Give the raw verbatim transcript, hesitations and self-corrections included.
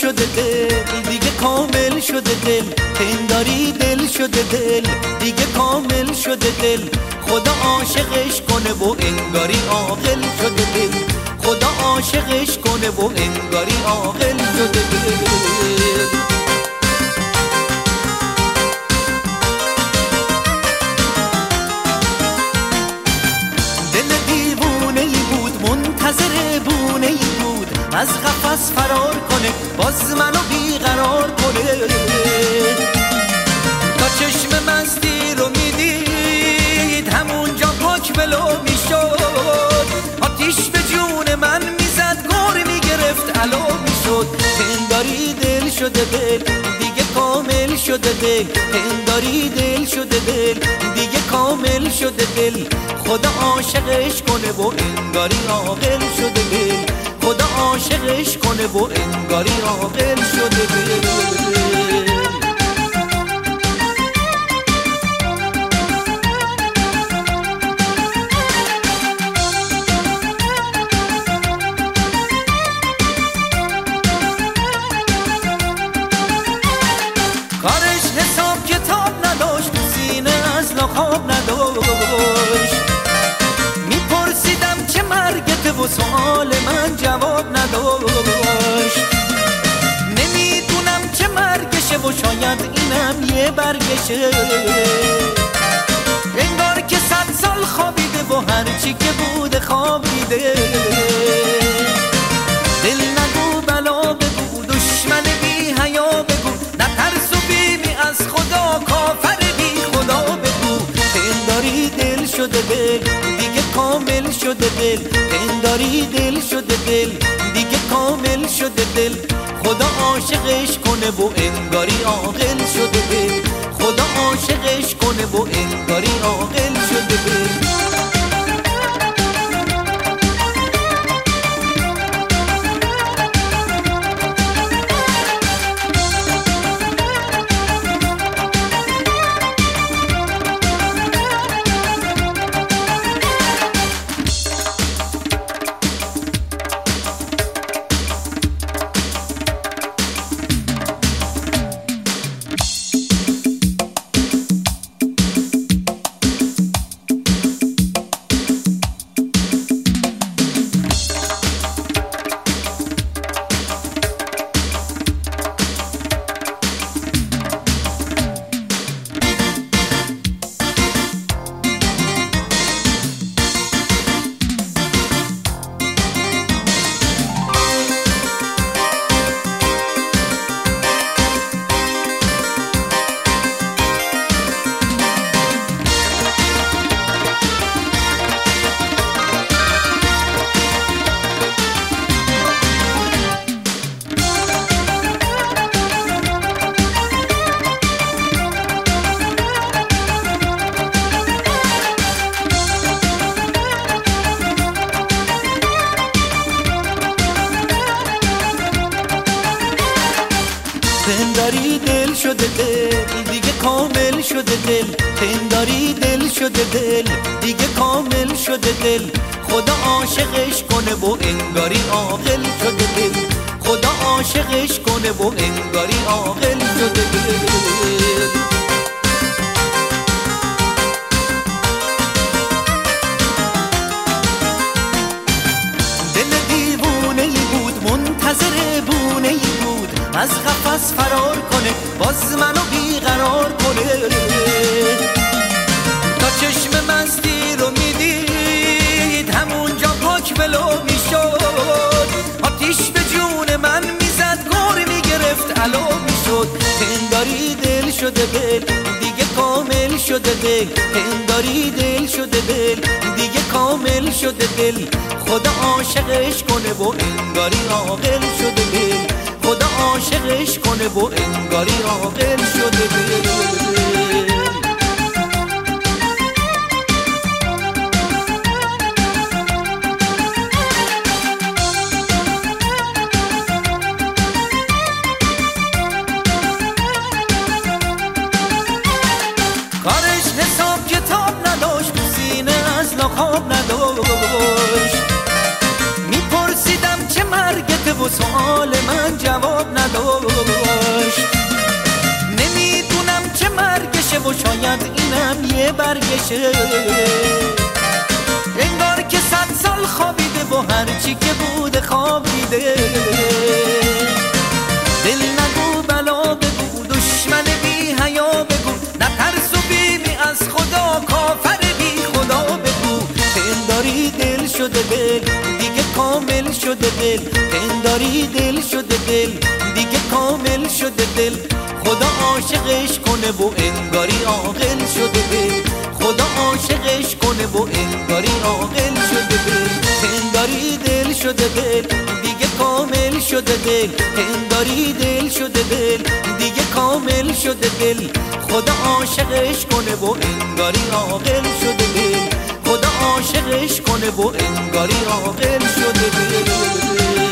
شده دل دیگه کامل شده دل، پنداری دل شده دل دیگه کامل شده دل، خدا عاشقش کنه و انگاری عاقل شده دل، خدا عاشقش کنه و انگاری عاقل شده دل. منتظر بونه ای بود از قفس فرار کنه، باز منو بیقرار کنه، تا چشم مستی رو میدید همونجا پاک بلو میشد، آتیش به جون من میزد گور میگرفت علو میشد، پنداری دل شده دل دیگه کامل شده دل، پنداری دل شده دل دیگه کامل شده دل، خدا عاشقش کنه و انگاری عاقل شده دل، خدا عاشقش کنه و انگاری عاقل شده دل. کارش حساب کتاب نداشت، سینه از لخاب نداشت، میپرسیدم چه مرگته و سؤال من جواب نداشت، نمیدونم چه مرگشه و شاید اینم یه برگشه، انگار که صد سال خوابیده و هرچی که بوده خوابیده، دل نگو بلا بگو دشمن بی حیا بگو، نترس و بیمی از خدا کافر بی خدا بگو، پنداری دل شده دل دیگه کامل شده دل، پنداری دل شده دل دیگه کامل شده دل، خدا عاشقش کنه و انگاری عاقل شده دل، خدا عاشقش کنه و انگاری عاقل شده دل. پنداری دل شده دل دیگه کامل شده دل، پنداری دل شده دل دیگه کامل شده دل، خدا عاشقش کنه و انگاری عاقل شده دل، خدا عاشقش کنه و انگاری عاقل شده دل. منتظر بونه ای بود از قفس فرار کنه، باز منو بیقرار کنه، تا چشم مستی رو میدید همونجا پاک بلو میشد، آتیش به جون من میزد گور میگرفت علو میشد، پنداری دل شده دل دیگه کامل شده دل، پنداری دل شده دل دیگه کامل شده دل، خدا عاشقش کنه و انگاری عاقل شده دل، خدا عاشقش کنه و انگاری عاقل شده دل. کارش حساب کتاب نداشت، سینه از لخاب نداشت، میپرسیدم چه مرگته و سوال من جواب نداشت. نمیدونم چه مرگشه و شاید اینم یه برگشه، انگار که صد سال خوابیده و هرچی که بوده خوابیده. دل نگو بلا بگو، دشمن بی حیا بگو، نترس و بیمی از خدا، کافر بی خدا بگو. پنداری دل شده دل دیگه کامل شده دل، پنداری دل شده دل دیگه کامل شده دل. خدا عاشقش کنه و انگاری عاقل شده دل، خدا عاشقش کنه و انگاری عاقل شده دل. پنداری دل شده دل دیگه کامل شده دل، پنداری دل شده دل دیگه کامل شده دل. خدا عاشقش کنه و انگاری عاقل شده دل، خدا عاشقش کنه و انگاری عاقل شده دل.